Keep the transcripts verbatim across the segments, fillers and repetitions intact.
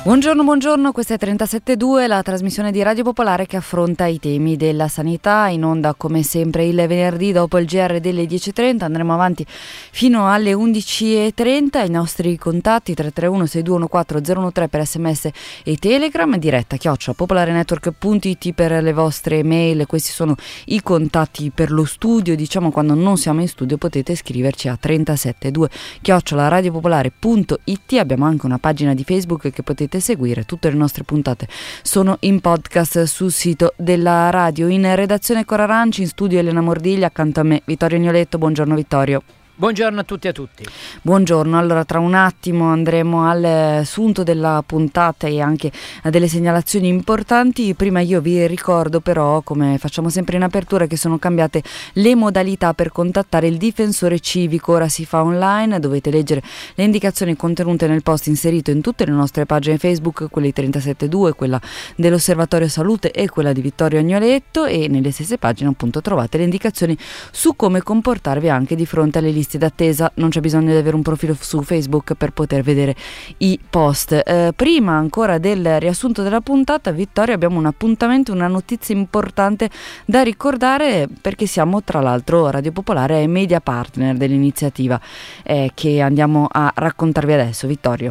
Buongiorno, buongiorno, questa è trentasette due, la trasmissione di Radio Popolare che affronta i temi della sanità, in onda come sempre il venerdì dopo il G R delle dieci e trenta, andremo avanti fino alle undici e trenta, i nostri contatti tre tre uno sei due uno quattro zero uno tre per sms e telegram, diretta chiocciola popolarenetwork punto it per le vostre mail, questi sono i contatti per lo studio, diciamo quando non siamo in studio potete scriverci a trentasette due chiocciola radiopopolare punto it, abbiamo anche una pagina di Facebook che potete seguire, tutte le nostre puntate sono in podcast sul sito della radio. In redazione Cora Ranci, in studio Elena Mordiglia, accanto a me Vittorio Gnoletto. Buongiorno Vittorio. Buongiorno a tutti e a tutti. Buongiorno, allora tra un attimo andremo al sunto della puntata e anche a delle segnalazioni importanti. Prima io vi ricordo però, come facciamo sempre in apertura, che sono cambiate le modalità per contattare il difensore civico. Ora si fa online, dovete leggere le indicazioni contenute nel post inserito in tutte le nostre pagine Facebook, quelle di trentasette due, quella dell'Osservatorio Salute e quella di Vittorio Agnoletto, e nelle stesse pagine appunto trovate le indicazioni su come comportarvi anche di fronte alle liste d'attesa. Non c'è bisogno di avere un profilo su Facebook per poter vedere i post. Eh, prima ancora del riassunto della puntata, Vittorio, abbiamo un appuntamento, una notizia importante da ricordare, perché siamo tra l'altro Radio Popolare e media partner dell'iniziativa eh, che andiamo a raccontarvi adesso. Vittorio.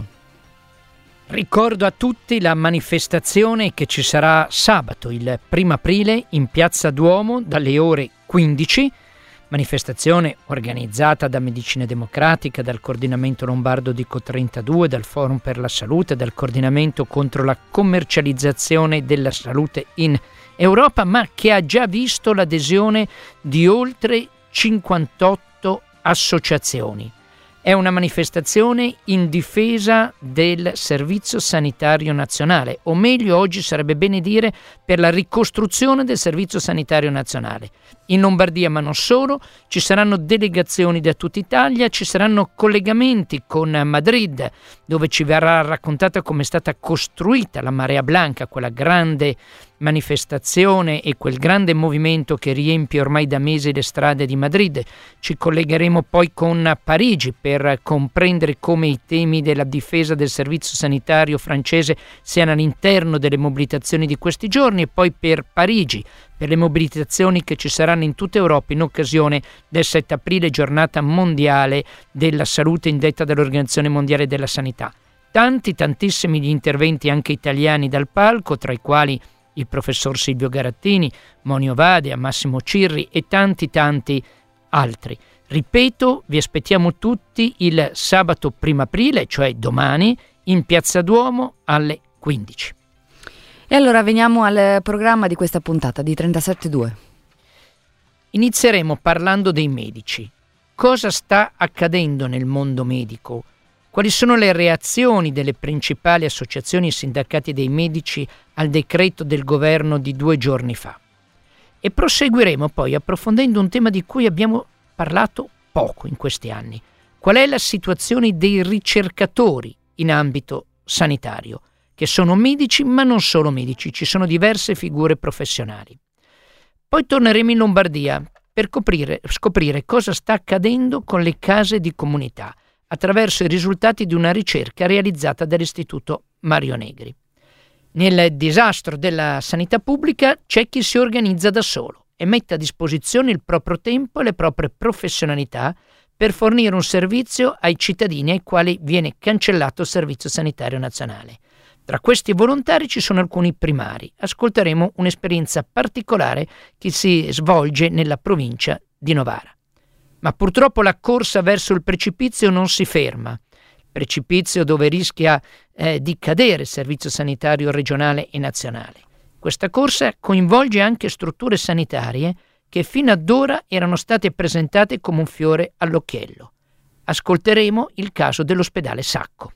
Ricordo a tutti la manifestazione che ci sarà sabato, il primo aprile, in Piazza Duomo dalle ore quindici. Manifestazione organizzata da Medicina Democratica, dal Coordinamento Lombardo di Co trentadue, dal Forum per la Salute, dal Coordinamento contro la commercializzazione della salute in Europa, ma che ha già visto l'adesione di oltre cinquantotto associazioni. È una manifestazione in difesa del Servizio Sanitario Nazionale, o meglio oggi sarebbe bene dire per la ricostruzione del Servizio Sanitario Nazionale. In Lombardia, ma non solo, ci saranno delegazioni da tutta Italia, ci saranno collegamenti con Madrid, dove ci verrà raccontata come è stata costruita la Marea Blanca, quella grande manifestazione e quel grande movimento che riempie ormai da mesi le strade di Madrid. Ci collegheremo poi con Parigi per comprendere come i temi della difesa del servizio sanitario francese siano all'interno delle mobilitazioni di questi giorni, e poi per Parigi per le mobilitazioni che ci saranno in tutta Europa in occasione del sette aprile, giornata mondiale della salute indetta dall'Organizzazione Mondiale della Sanità. Tanti, tantissimi gli interventi anche italiani dal palco, tra i quali il professor Silvio Garattini, Monio Vadia, Massimo Cirri e tanti tanti altri. Ripeto, vi aspettiamo tutti il sabato primo aprile, cioè domani, in Piazza Duomo alle quindici. E allora veniamo al programma di questa puntata di trentasette due. Inizieremo parlando dei medici. Cosa sta accadendo nel mondo medico? Quali sono le reazioni delle principali associazioni e sindacati dei medici al decreto del governo di due giorni fa? E proseguiremo poi approfondendo un tema di cui abbiamo parlato poco in questi anni. Qual è la situazione dei ricercatori in ambito sanitario, che sono medici ma non solo medici, ci sono diverse figure professionali. Poi torneremo in Lombardia per coprire, scoprire cosa sta accadendo con le case di comunità, attraverso i risultati di una ricerca realizzata dall'Istituto Mario Negri. Nel disastro della sanità pubblica c'è chi si organizza da solo e mette a disposizione il proprio tempo e le proprie professionalità per fornire un servizio ai cittadini ai quali viene cancellato il Servizio Sanitario Nazionale. Tra questi volontari ci sono alcuni primari. Ascolteremo un'esperienza particolare che si svolge nella provincia di Novara. Ma purtroppo la corsa verso il precipizio non si ferma. Il precipizio dove rischia eh, di cadere il servizio sanitario regionale e nazionale. Questa corsa coinvolge anche strutture sanitarie che fino ad ora erano state presentate come un fiore all'occhiello. Ascolteremo il caso dell'ospedale Sacco.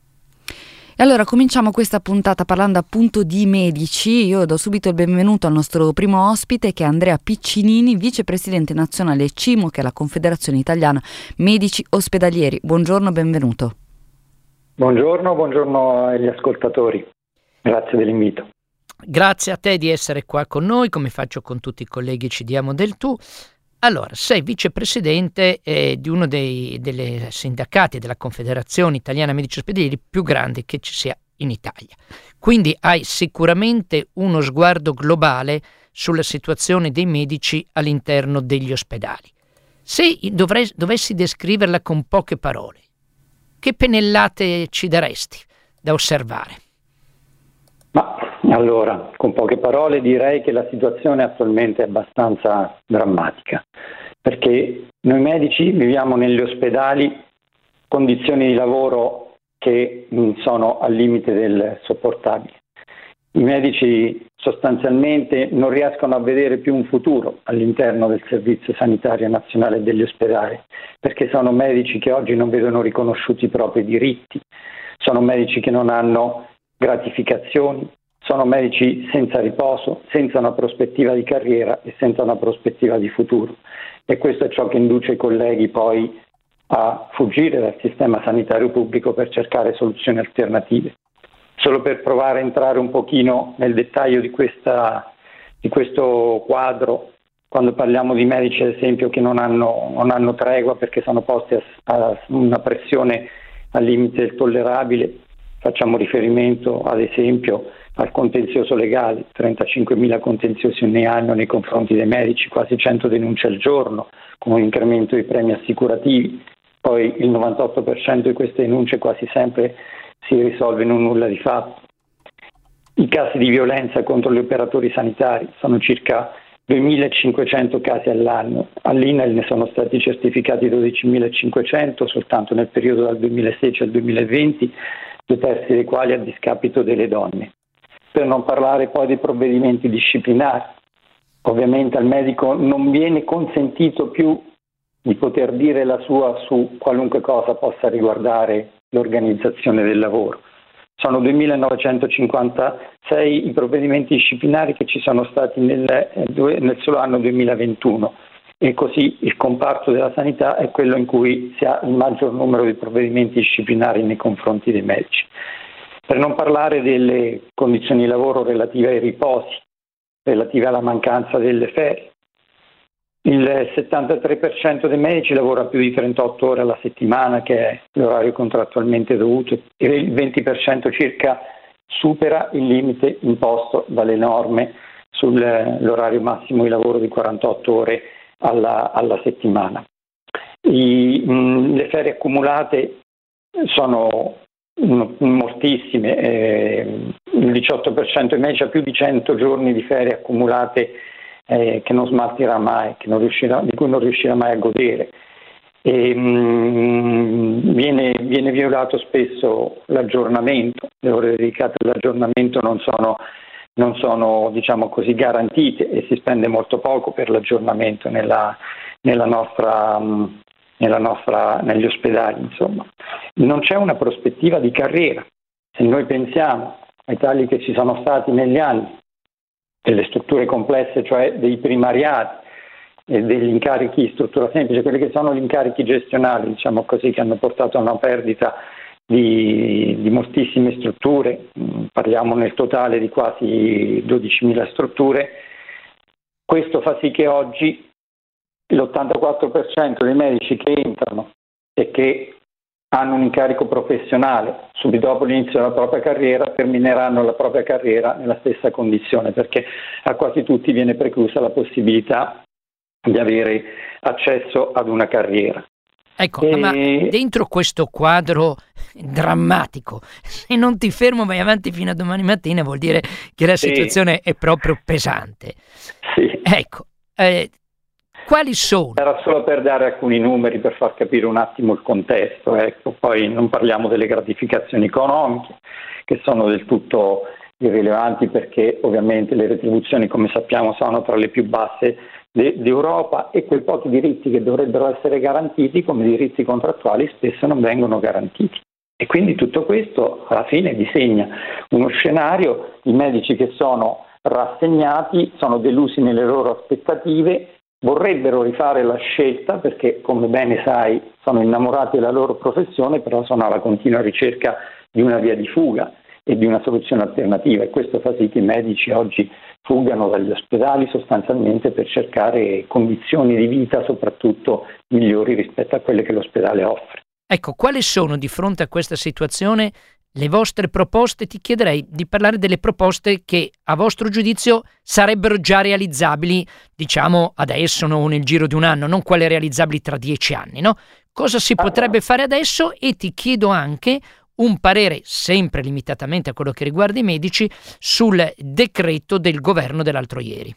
E allora cominciamo questa puntata parlando appunto di medici. Io do subito il benvenuto al nostro primo ospite, che è Andrea Piccinini, vicepresidente nazionale C I M O, che è la Confederazione Italiana Medici Ospedalieri. Buongiorno, benvenuto. Buongiorno, buongiorno agli ascoltatori. Grazie dell'invito. Grazie a te di essere qua con noi, come faccio con tutti i colleghi, ci diamo del tu. Allora, sei vicepresidente eh, di uno dei delle sindacati della Confederazione Italiana Medici Ospedalieri più grandi che ci sia in Italia. Quindi hai sicuramente uno sguardo globale sulla situazione dei medici all'interno degli ospedali. Se dovrei, dovessi descriverla con poche parole, che pennellate ci daresti da osservare? Ma allora, con poche parole direi che la situazione attualmente è abbastanza drammatica, perché noi medici viviamo negli ospedali condizioni di lavoro che mh, sono al limite del sopportabile. I medici sostanzialmente non riescono a vedere più un futuro all'interno del Servizio Sanitario Nazionale e degli ospedali, perché sono medici che oggi non vedono riconosciuti i propri diritti, sono medici che non hanno gratificazioni, sono medici senza riposo, senza una prospettiva di carriera e senza una prospettiva di futuro. E questo è ciò che induce i colleghi poi a fuggire dal sistema sanitario pubblico per cercare soluzioni alternative. Solo per provare a entrare un pochino nel dettaglio di, questa, di questo quadro, quando parliamo di medici ad esempio che non hanno, non hanno tregua perché sono posti a, a una pressione al limite del tollerabile, facciamo riferimento ad esempio al contenzioso legale, trentacinquemila contenziosi ogni anno nei confronti dei medici, quasi cento denunce al giorno, con un incremento dei premi assicurativi, poi il novantotto per cento di queste denunce quasi sempre si risolve in un nulla di fatto. I casi di violenza contro gli operatori sanitari sono circa duemilacinquecento casi all'anno, all'I N A I L ne sono stati certificati dodicimilacinquecento soltanto nel periodo dal duemilasedici al duemilaventi, due terzi dei quali a discapito delle donne. Per non parlare poi dei provvedimenti disciplinari. Ovviamente al medico non viene consentito più di poter dire la sua su qualunque cosa possa riguardare l'organizzazione del lavoro. Sono duemilanovecentocinquantasei i provvedimenti disciplinari che ci sono stati nel, nel solo anno duemilaventuno e così il comparto della sanità è quello in cui si ha il maggior numero di provvedimenti disciplinari nei confronti dei medici. Per non parlare delle condizioni di lavoro relative ai riposi, relative alla mancanza delle ferie. Il settantatré per cento dei medici lavora più di trentotto ore alla settimana, che è l'orario contrattualmente dovuto, e il venti per cento circa supera il limite imposto dalle norme sull'orario massimo di lavoro di quarantotto ore alla, alla settimana. I, mh, le ferie accumulate sono moltissime, eh, il diciotto per cento dei medici ha più di cento giorni di ferie accumulate eh, che non smaltirà mai, che non riuscirà, di cui non riuscirà mai a godere. E, mh, viene, viene violato spesso l'aggiornamento, le ore dedicate all'aggiornamento non sono, non sono diciamo così garantite e si spende molto poco per l'aggiornamento nella, nella nostra mh, Nella nostra, negli ospedali, insomma. Non c'è una prospettiva di carriera. Se noi pensiamo ai tagli che ci sono stati negli anni, delle strutture complesse, cioè dei primariati e degli incarichi di struttura semplice, quelli che sono gli incarichi gestionali, diciamo così, che hanno portato a una perdita di, di moltissime strutture, parliamo nel totale di quasi dodicimila strutture, questo fa sì che oggi l'ottantaquattro per cento dei medici che entrano e che hanno un incarico professionale subito dopo l'inizio della propria carriera termineranno la propria carriera nella stessa condizione, perché a quasi tutti viene preclusa la possibilità di avere accesso ad una carriera. Ecco, e... ma dentro questo quadro drammatico, se non ti fermo vai avanti fino a domani mattina, vuol dire che la situazione sì. è proprio pesante. Sì. Ecco, eh, quali sono? Era solo per dare alcuni numeri per far capire un attimo il contesto, ecco. Poi non parliamo delle gratificazioni economiche che sono del tutto irrilevanti perché ovviamente le retribuzioni, come sappiamo, sono tra le più basse de- d'Europa e quei pochi diritti che dovrebbero essere garantiti come diritti contrattuali spesso non vengono garantiti. E quindi tutto questo alla fine disegna uno scenario di medici che sono rassegnati, sono delusi nelle loro aspettative, vorrebbero rifare la scelta perché, come bene sai, sono innamorati della loro professione, però sono alla continua ricerca di una via di fuga e di una soluzione alternativa e questo fa sì che i medici oggi fuggano dagli ospedali sostanzialmente per cercare condizioni di vita soprattutto migliori rispetto a quelle che l'ospedale offre. Ecco, quali sono di fronte a questa situazione le vostre proposte. Ti chiederei di parlare delle proposte che a vostro giudizio sarebbero già realizzabili, diciamo adesso, no, nel giro di un anno, non quelle realizzabili tra dieci anni, no? Cosa si potrebbe fare adesso? E ti chiedo anche un parere, sempre limitatamente a quello che riguarda i medici, sul decreto del governo dell'altro ieri.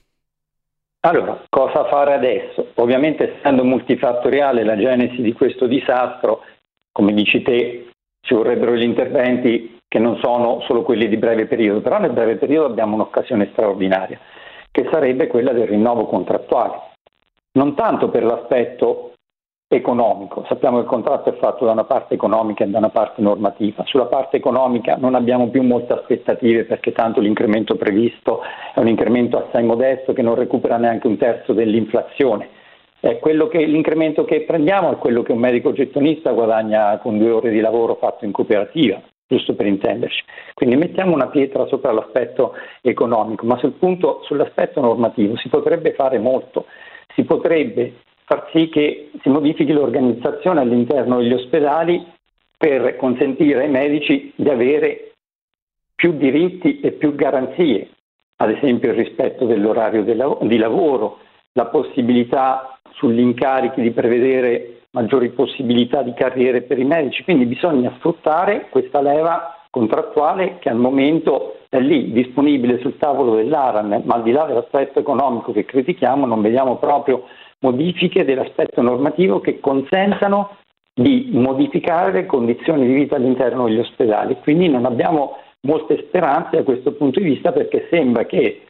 Allora, cosa fare adesso? Ovviamente, essendo multifattoriale la genesi di questo disastro, come dici te, ci vorrebbero gli interventi che non sono solo quelli di breve periodo, però nel breve periodo abbiamo un'occasione straordinaria, che sarebbe quella del rinnovo contrattuale. Non tanto per l'aspetto economico, sappiamo che il contratto è fatto da una parte economica e da una parte normativa. Sulla parte economica non abbiamo più molte aspettative, perché tanto l'incremento previsto è un incremento assai modesto che non recupera neanche un terzo dell'inflazione. È quello che, l'incremento che prendiamo è quello che un medico gettonista guadagna con due ore di lavoro fatto in cooperativa, giusto per intenderci. Quindi mettiamo una pietra sopra l'aspetto economico, ma sul punto, sull'aspetto normativo si potrebbe fare molto. Si potrebbe far sì che si modifichi l'organizzazione all'interno degli ospedali per consentire ai medici di avere più diritti e più garanzie, ad esempio il rispetto dell'orario di lavoro, la possibilità sugli incarichi di prevedere maggiori possibilità di carriere per i medici. Quindi bisogna sfruttare questa leva contrattuale che al momento è lì, disponibile sul tavolo dell'ARAN, ma al di là dell'aspetto economico che critichiamo non vediamo proprio modifiche dell'aspetto normativo che consentano di modificare le condizioni di vita all'interno degli ospedali. Quindi non abbiamo molte speranze da questo punto di vista, perché sembra che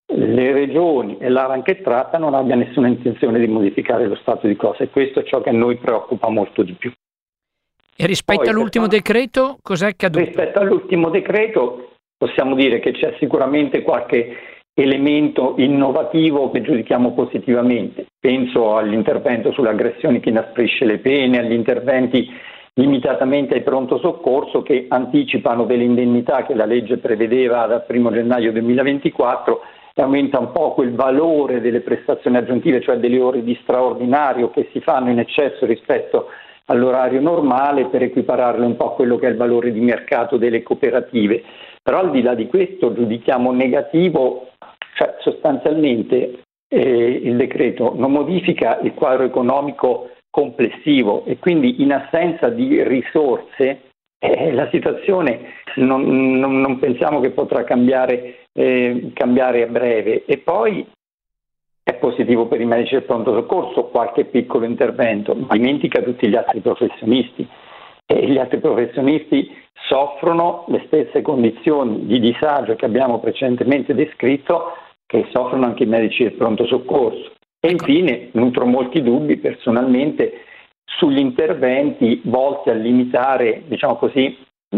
le regioni e l'ARAN che tratta non abbia nessuna intenzione di modificare lo stato di cose, e questo è ciò che a noi preoccupa molto di più. E rispetto Poi, all'ultimo per... decreto, cos'è accaduto? Rispetto all'ultimo decreto possiamo dire che c'è sicuramente qualche elemento innovativo che giudichiamo positivamente. Penso all'intervento sulle aggressioni che inasprisce le pene, agli interventi limitatamente ai pronto soccorso che anticipano delle indennità che la legge prevedeva dal primo gennaio duemilaventiquattro e aumenta un po' il valore delle prestazioni aggiuntive, cioè delle ore di straordinario che si fanno in eccesso rispetto all'orario normale, per equipararle un po' a quello che è il valore di mercato delle cooperative. Però al di là di questo giudichiamo negativo, cioè sostanzialmente eh, il decreto non modifica il quadro economico complessivo e quindi in assenza di risorse eh, la situazione non, non, non pensiamo che potrà cambiare, eh, cambiare a breve. E poi è positivo per i medici del pronto soccorso qualche piccolo intervento, ma dimentica tutti gli altri professionisti, e gli altri professionisti soffrono le stesse condizioni di disagio che abbiamo precedentemente descritto, che soffrono anche i medici del pronto soccorso. E infine nutro molti dubbi personalmente sugli interventi volti a limitare, diciamo così,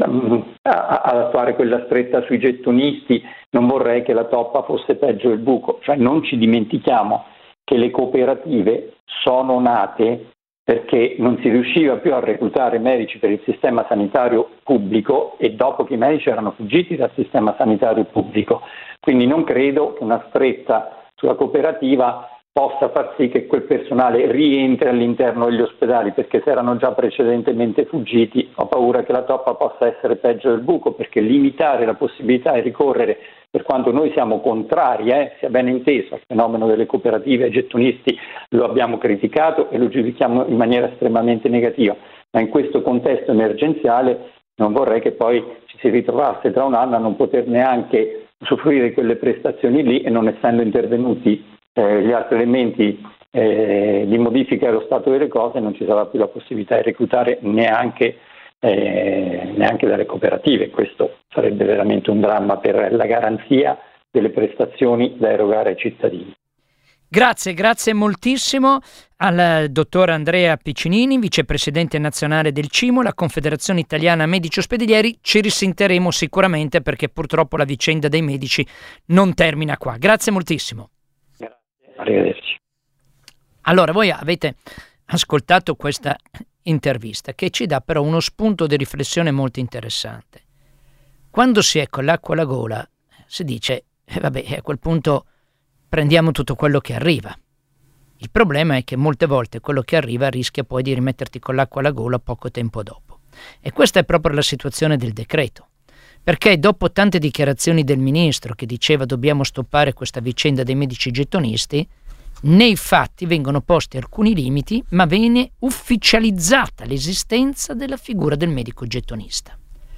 ad attuare quella stretta sui gettonisti. Non vorrei che la toppa fosse peggio del buco, cioè non ci dimentichiamo che le cooperative sono nate perché non si riusciva più a reclutare medici per il sistema sanitario pubblico e dopo che i medici erano fuggiti dal sistema sanitario pubblico. Quindi non credo che una stretta sulla cooperativa possa far sì che quel personale rientri all'interno degli ospedali, perché se erano già precedentemente fuggiti ho paura che la toppa possa essere peggio del buco, perché limitare la possibilità di ricorrere, per quanto noi siamo contrari, eh, sia ben inteso, al fenomeno delle cooperative, ai gettonisti lo abbiamo criticato e lo giudichiamo in maniera estremamente negativa, ma in questo contesto emergenziale non vorrei che poi ci si ritrovasse tra un anno a non poter neanche usufruire di quelle prestazioni lì, e non essendo intervenuti Eh, gli altri elementi eh, di modifica dello stato delle cose non ci sarà più la possibilità di reclutare neanche, eh, neanche dalle cooperative. Questo sarebbe veramente un dramma per la garanzia delle prestazioni da erogare ai cittadini. Grazie, grazie moltissimo al dottor Andrea Piccinini, vicepresidente nazionale del C I M O, la Confederazione Italiana Medici Ospedalieri. Ci risentiremo sicuramente, perché purtroppo la vicenda dei medici non termina qua. Grazie moltissimo. Arrivederci. Allora, voi avete ascoltato questa intervista che ci dà però uno spunto di riflessione molto interessante. Quando si è con l'acqua alla gola si dice eh, vabbè, a quel punto prendiamo tutto quello che arriva. Il problema è che molte volte quello che arriva rischia poi di rimetterti con l'acqua alla gola poco tempo dopo. E questa è proprio la situazione del decreto. Perché dopo tante dichiarazioni del ministro che diceva dobbiamo stoppare questa vicenda dei medici gettonisti, nei fatti vengono posti alcuni limiti, ma viene ufficializzata l'esistenza della figura del medico gettonista.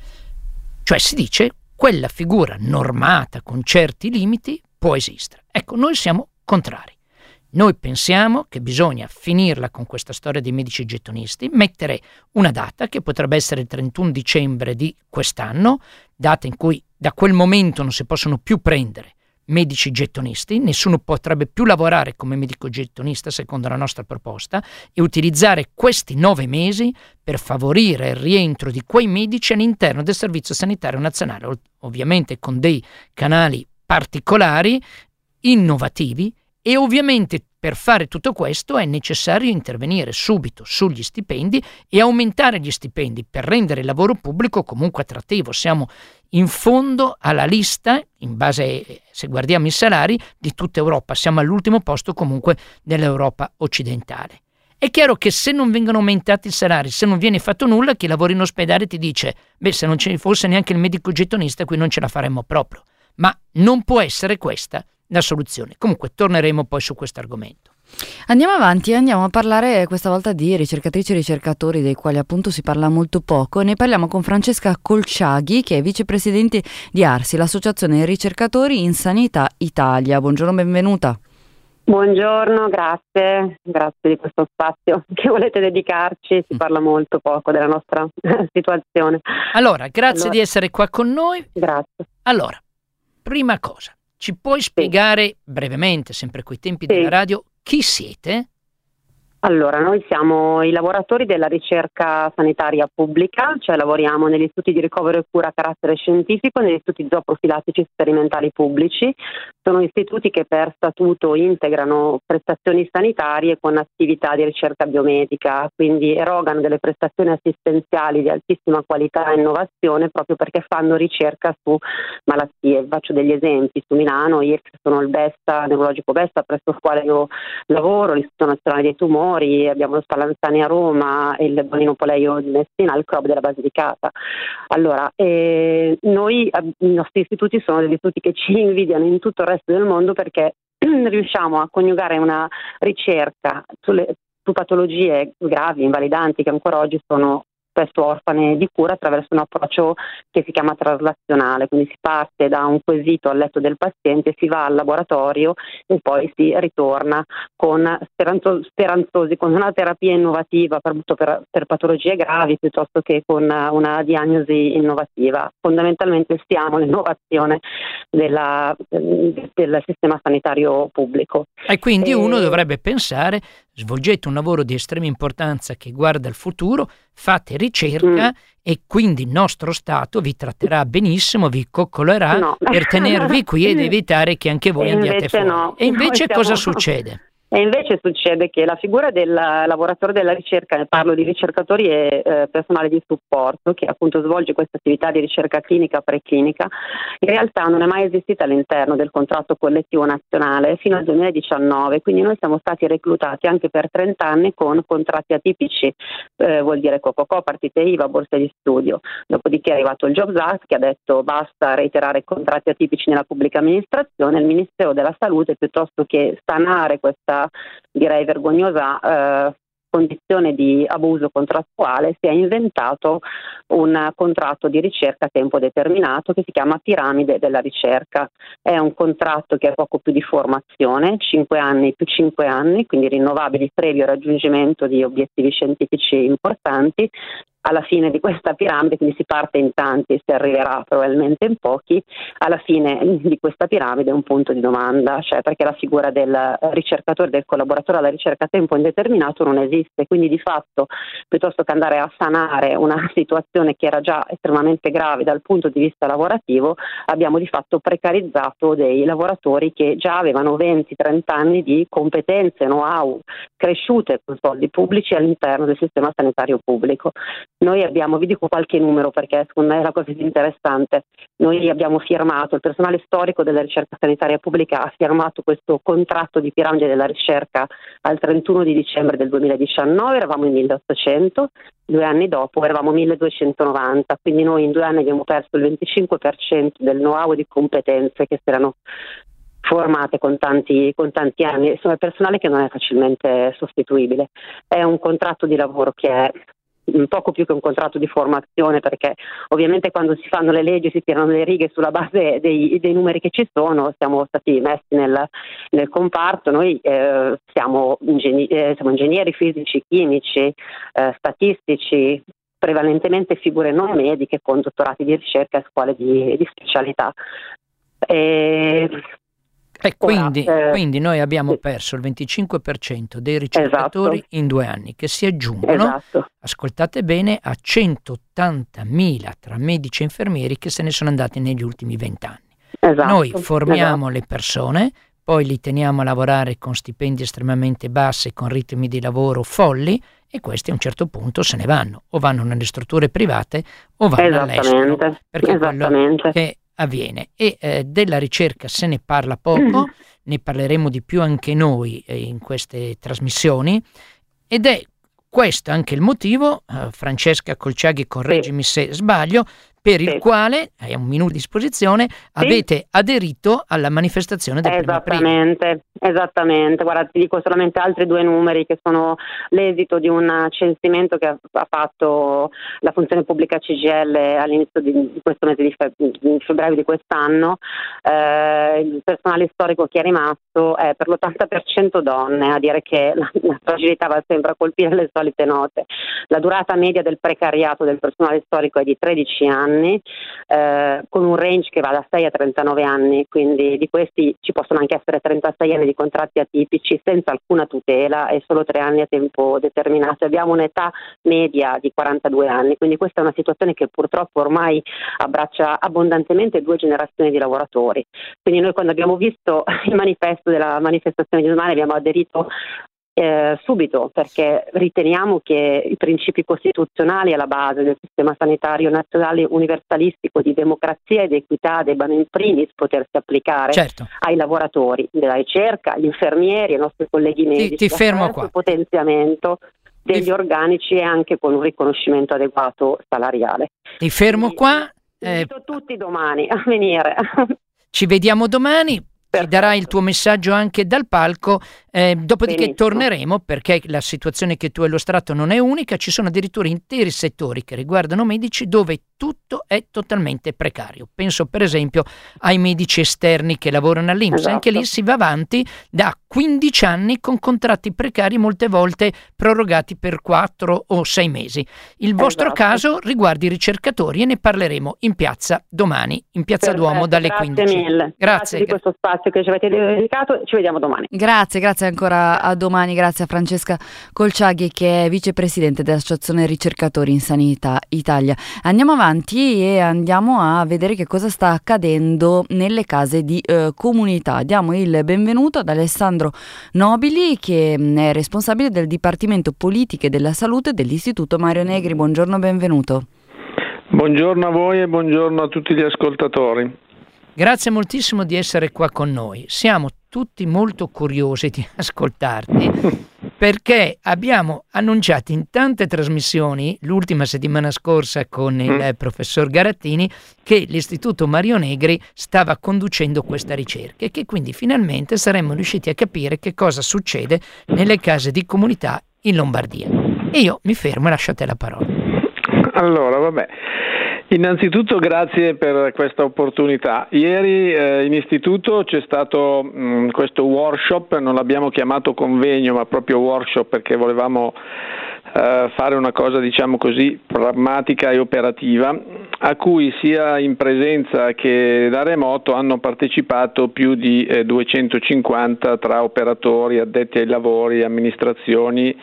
Cioè si dice quella figura normata con certi limiti può esistere. Ecco, noi siamo contrari. Noi pensiamo che bisogna finirla con questa storia dei medici gettonisti, mettere una data che potrebbe essere il trentuno dicembre di quest'anno, data in cui da quel momento non si possono più prendere medici gettonisti, nessuno potrebbe più lavorare come medico gettonista secondo la nostra proposta, e utilizzare questi nove mesi per favorire il rientro di quei medici all'interno del Servizio Sanitario Nazionale, ov- ovviamente con dei canali particolari, innovativi. E ovviamente per fare tutto questo è necessario intervenire subito sugli stipendi e aumentare gli stipendi per rendere il lavoro pubblico comunque attrattivo. Siamo in fondo alla lista, in base, se guardiamo i salari, di tutta Europa. Siamo all'ultimo posto comunque dell'Europa occidentale. È chiaro che se non vengono aumentati i salari, se non viene fatto nulla, chi lavora in ospedale ti dice beh, se non ci fosse neanche il medico gettonista qui non ce la faremmo proprio. Ma non può essere questa la soluzione. Comunque torneremo poi su questo argomento. Andiamo avanti e andiamo a parlare questa volta di ricercatrici e ricercatori dei quali appunto si parla molto poco. Ne parliamo con Francesca Colciaghi, che è vicepresidente di ARSI, l'Associazione Ricercatori in Sanità Italia. Buongiorno, benvenuta. Buongiorno, grazie, grazie di questo spazio che volete dedicarci. Si parla molto poco della nostra situazione. Allora, grazie allora, di essere qua con noi. Grazie. Allora, prima cosa, ci puoi spiegare sì. brevemente, sempre coi tempi sì. della radio, chi siete? Allora, noi siamo i lavoratori della ricerca sanitaria pubblica, cioè lavoriamo negli istituti di ricovero e cura a carattere scientifico, negli istituti zooprofilatici sperimentali pubblici. Sono istituti che per statuto integrano prestazioni sanitarie con attività di ricerca biomedica, quindi erogano delle prestazioni assistenziali di altissima qualità e innovazione proprio perché fanno ricerca su malattie. Faccio degli esempi: su Milano, I R C sono il BESTA, neurologico BESTA, presso il quale io lavoro, l'Istituto Nazionale dei Tumori, abbiamo lo Spallanzani a Roma e il Bonino Poleio di Messina, il C R O B della Basilicata. Allora, eh, noi, i nostri istituti sono degli istituti che ci invidiano in tutto il resto del mondo perché riusciamo a coniugare una ricerca sulle, su patologie gravi, invalidanti, che ancora oggi sono spesso orfane di cura, attraverso un approccio che si chiama traslazionale. Quindi si parte da un quesito al letto del paziente, si va al laboratorio e poi si ritorna con speranzo, speranzosi con una terapia innovativa per, per, per patologie gravi piuttosto che con una diagnosi innovativa. Fondamentalmente stiamo all'innovazione della, del sistema sanitario pubblico. E quindi e... uno dovrebbe pensare: svolgete un lavoro di estrema importanza che guarda il futuro, fate ricerca mm. e quindi il nostro Stato vi tratterà benissimo, vi coccolerà no. per tenervi qui ed evitare che anche voi e andiate fuori. No. E invece siamo... cosa succede? E invece succede che la figura del lavoratore della ricerca, ne parlo di ricercatori e eh, personale di supporto che appunto svolge questa attività di ricerca clinica preclinica, in realtà non è mai esistita all'interno del contratto collettivo nazionale fino al duemiladiciannove, quindi noi siamo stati reclutati anche per trenta anni con contratti atipici, eh, vuol dire co-co-co, partite I V A, borse di studio. Dopodiché è arrivato il Jobs Act che ha detto basta reiterare contratti atipici nella pubblica amministrazione. Il Ministero della Salute, piuttosto che sanare questa direi vergognosa eh, condizione di abuso contrattuale, si è inventato un contratto di ricerca a tempo determinato che si chiama piramide della ricerca. È un contratto che è poco più di formazione, cinque anni più cinque anni, quindi rinnovabili previo raggiungimento di obiettivi scientifici importanti. Alla fine di questa piramide, quindi si parte in tanti, si arriverà probabilmente in pochi, alla fine di questa piramide è un punto di domanda, cioè perché la figura del ricercatore, del collaboratore alla ricerca a tempo indeterminato non esiste, quindi di fatto piuttosto che andare a sanare una situazione che era già estremamente grave dal punto di vista lavorativo, abbiamo di fatto precarizzato dei lavoratori che già avevano venti trenta anni di competenze, know-how cresciute con soldi pubblici all'interno del sistema sanitario pubblico. Noi abbiamo, vi dico qualche numero perché secondo me è la cosa più interessante, noi abbiamo firmato, il personale storico della ricerca sanitaria pubblica ha firmato questo contratto di piramide della ricerca al trentuno di dicembre del duemiladiciannove, eravamo in milleottocento, due anni dopo eravamo milleduecentonovanta, quindi noi in due anni abbiamo perso il venticinque per cento del know-how e di competenze che si erano formate con tanti, con tanti anni. Insomma, è personale che non è facilmente sostituibile, è un contratto di lavoro che è un poco più che un contratto di formazione, perché ovviamente quando si fanno le leggi si tirano le righe sulla base dei, dei numeri che ci sono. Siamo stati messi nel, nel comparto, noi eh, siamo, ingegni- eh, siamo ingegneri fisici, chimici, eh, statistici, prevalentemente figure non mediche con dottorati di ricerca e scuole di, di specialità. E E quindi, Ora, eh, quindi noi abbiamo sì. perso il venticinque per cento dei ricercatori Esatto. in due anni, che si aggiungono, Esatto. ascoltate bene, a centottantamila tra medici e infermieri che se ne sono andati negli ultimi vent'anni. Esatto. Noi formiamo esatto. le persone, poi li teniamo a lavorare con stipendi estremamente bassi, con ritmi di lavoro folli, e questi a un certo punto se ne vanno, o vanno nelle strutture private o vanno all'estero, Esattamente. perché è quello Esattamente. che avviene. E eh, della ricerca se ne parla poco, ne parleremo di più anche noi eh, in queste trasmissioni, ed è questo anche il motivo, eh, Francesca Colciaghi, correggimi se sbaglio, per il Sì. quale, hai un minuto a disposizione, avete aderito alla manifestazione del primo aprile. Esattamente, esattamente. Guarda, ti dico solamente altri due numeri che sono l'esito di un censimento che ha, ha fatto la funzione pubblica C G I L all'inizio di, di questo mese di, fe- di febbraio di quest'anno. Eh, il personale storico che è rimasto è per l'ottanta per cento donne, a dire che la, la fragilità va sempre a colpire le solite note. La durata media del precariato del personale storico è di tredici anni. Eh, con un range che va da sei a trentanove anni, quindi di questi ci possono anche essere trentasei anni di contratti atipici senza alcuna tutela e solo tre anni a tempo determinato. Abbiamo un'età media di quarantadue anni, quindi questa è una situazione che purtroppo ormai abbraccia abbondantemente due generazioni di lavoratori. Quindi noi, quando abbiamo visto il manifesto della manifestazione di domani, abbiamo aderito Eh, subito, perché riteniamo che i principi costituzionali alla base del sistema sanitario nazionale universalistico di democrazia ed equità debbano in primis potersi applicare Certo. ai lavoratori della ricerca, agli infermieri, ai nostri colleghi medici, ti fermo attraverso qua. il potenziamento degli Ti- organici e anche con un riconoscimento adeguato salariale. Ti fermo qua, eh, Invito tutti domani a venire. ci vediamo domani. Ci darai il tuo messaggio anche dal palco, eh, dopodiché Benissimo. torneremo, perché la situazione che tu hai illustrato non è unica, ci sono addirittura interi settori che riguardano medici dove tutto è totalmente precario. Penso per esempio ai medici esterni che lavorano all'I N P S, Esatto. anche lì si va avanti da quindici anni con contratti precari, molte volte prorogati per quattro o sei mesi. Il vostro Esatto. caso riguarda i ricercatori e ne parleremo in piazza domani, in piazza Perfetto, Duomo dalle grazie quindici. Mille. Grazie, Grazie. di questo spazio che ci avete dedicato, ci vediamo domani. Grazie, grazie ancora a domani, grazie a Francesca Colciaghi, che è vicepresidente dell'Associazione Ricercatori in Sanità Italia. Andiamo avanti e andiamo a vedere che cosa sta accadendo nelle case di eh, comunità. Diamo il benvenuto ad Alessandro Nobili, che mh, è responsabile del Dipartimento Politiche della Salute dell'Istituto Mario Negri. Buongiorno, benvenuto. Buongiorno a voi e buongiorno a tutti gli ascoltatori. Grazie moltissimo di essere qua con noi. Siamo tutti molto curiosi di ascoltarti perché abbiamo annunciato in tante trasmissioni, l'ultima settimana scorsa con il mm. professor Garattini, che l'Istituto Mario Negri stava conducendo questa ricerca e che quindi finalmente saremmo riusciti a capire che cosa succede nelle case di comunità in Lombardia. E io mi fermo e lascio a te la parola. Allora, vabbè. Innanzitutto grazie per questa opportunità. Ieri eh, in istituto c'è stato mh, questo workshop, non l'abbiamo chiamato convegno ma proprio workshop, perché volevamo eh, fare una cosa, diciamo così, pragmatica e operativa, a cui sia in presenza che da remoto hanno partecipato più di eh, duecentocinquanta tra operatori, addetti ai lavori, amministrazioni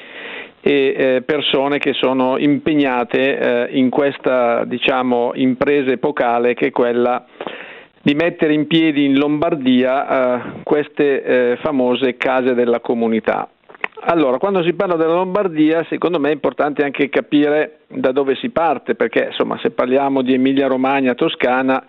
e eh, persone che sono impegnate eh, in questa, diciamo, impresa epocale, che è quella di mettere in piedi in Lombardia eh, queste eh, famose case della comunità. Allora, quando si parla della Lombardia, secondo me è importante anche capire da dove si parte, perché insomma, se parliamo di Emilia-Romagna, Toscana,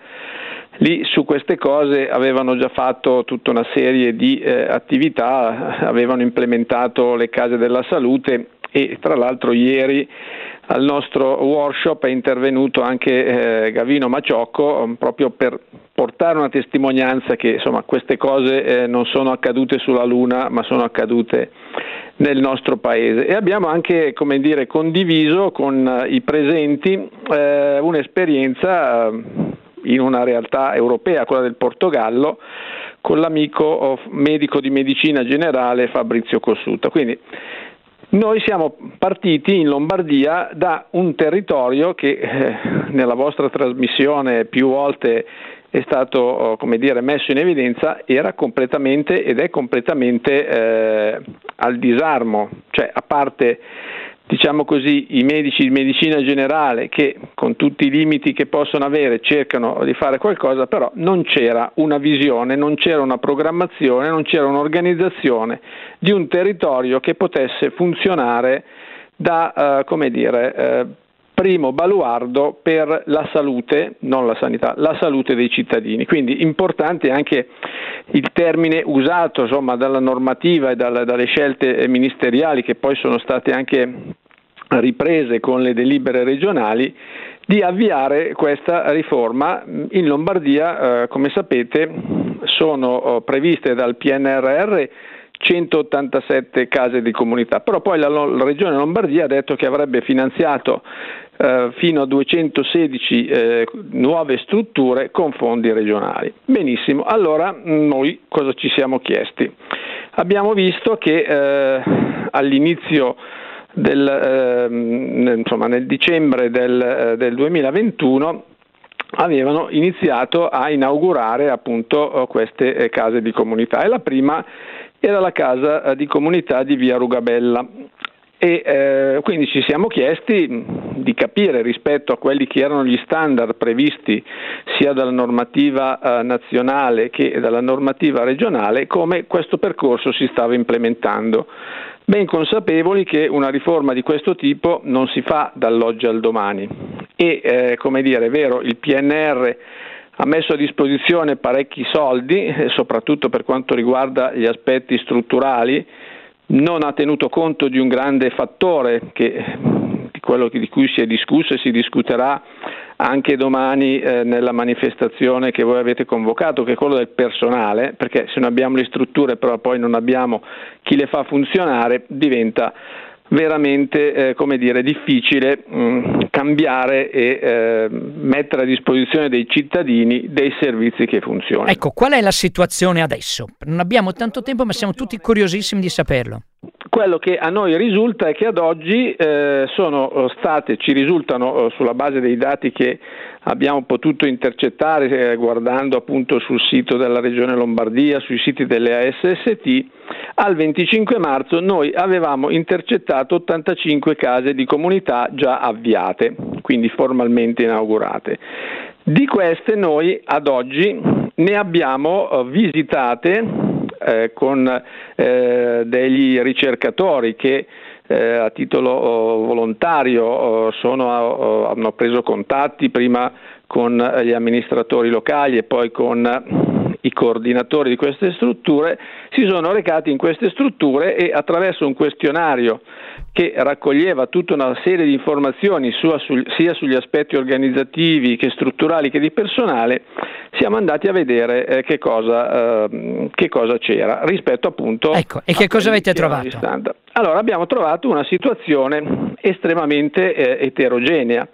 lì su queste cose avevano già fatto tutta una serie di eh, attività, avevano implementato le case della salute e tra l'altro ieri al nostro workshop è intervenuto anche eh, Gavino Maciocco proprio per portare una testimonianza che insomma queste cose eh, non sono accadute sulla Luna ma sono accadute nel nostro paese, e abbiamo anche, come dire, condiviso con eh, i presenti eh, un'esperienza eh, in una realtà europea, quella del Portogallo, con l'amico medico di medicina generale Fabrizio Cossutta. Quindi noi siamo partiti in Lombardia da un territorio che eh, nella vostra trasmissione più volte è stato, come dire, messo in evidenza, era completamente ed è completamente eh, al disarmo, cioè a parte, diciamo così, i medici di medicina generale che con tutti i limiti che possono avere cercano di fare qualcosa, però non c'era una visione, non c'era una programmazione, non c'era un'organizzazione di un territorio che potesse funzionare da, eh, come dire, eh, primo baluardo per la salute, non la sanità, la salute dei cittadini. Quindi importante anche il termine usato insomma dalla normativa e dalla, dalle scelte ministeriali che poi sono state anche riprese con le delibere regionali, di avviare questa riforma. In Lombardia, eh, come sapete, sono eh, previste dal P N R R centottantasette case di comunità, però poi la, la Regione Lombardia ha detto che avrebbe finanziato eh, fino a duecentosedici eh, nuove strutture con fondi regionali. Benissimo, allora noi cosa ci siamo chiesti? Abbiamo visto che eh, all'inizio del, eh, insomma, nel dicembre del, eh, del duemilaventuno avevano iniziato a inaugurare appunto queste eh, case di comunità, e la prima era la casa eh, di comunità di via Rugabella, e eh, quindi ci siamo chiesti di capire rispetto a quelli che erano gli standard previsti sia dalla normativa eh, nazionale che dalla normativa regionale come questo percorso si stava implementando, ben consapevoli che una riforma di questo tipo non si fa dall'oggi al domani e eh, come dire, è vero, il P N R ha messo a disposizione parecchi soldi, eh, soprattutto per quanto riguarda gli aspetti strutturali, non ha tenuto conto di un grande fattore, che, di quello di cui si è discusso e si discuterà anche domani eh, nella manifestazione che voi avete convocato, che è quello del personale, perché se non abbiamo le strutture però poi non abbiamo chi le fa funzionare, diventa veramente eh, come dire, difficile mh, cambiare e eh, mettere a disposizione dei cittadini dei servizi che funzionano. Ecco, qual è la situazione adesso? Non abbiamo tanto tempo, ma siamo tutti curiosissimi di saperlo. Quello che a noi risulta è che ad oggi eh, sono state, ci risultano eh, sulla base dei dati che abbiamo potuto intercettare eh, guardando appunto sul sito della Regione Lombardia, sui siti delle A S S T, al venticinque marzo noi avevamo intercettato ottantacinque case di comunità già avviate, quindi formalmente inaugurate. Di queste noi ad oggi ne abbiamo eh, visitate Eh, con eh, degli ricercatori che eh, a titolo oh, volontario oh, sono, oh, hanno preso contatti prima con gli amministratori locali e poi con i coordinatori di queste strutture, si sono recati in queste strutture e attraverso un questionario che raccoglieva tutta una serie di informazioni sia sugli aspetti organizzativi che strutturali che di personale, siamo andati a vedere eh, che cosa eh, che cosa c'era rispetto appunto. Ecco, e che cosa avete trovato? Allora, abbiamo trovato una situazione estremamente eh, eterogenea.